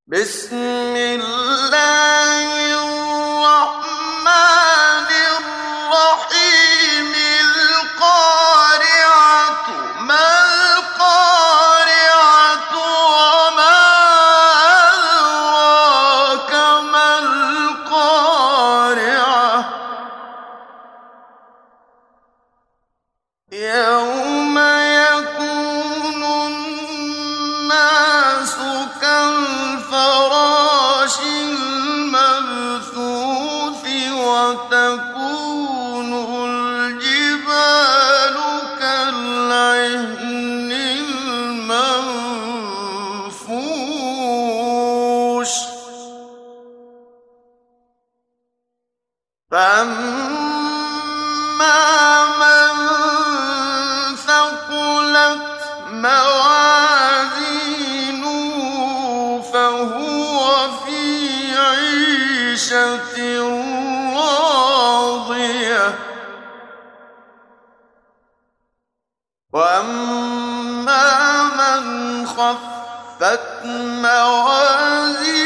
بسم الله الرحمن الرحيم القارعة ما القارعة وما أدراك ما القارعة يوم يكون الناس كالفراش المبثوث وتكون الجبال كالعهن المنفوش فأما من ثقلت موازينه فهو في عيشة راضية وأما من خفت موازينه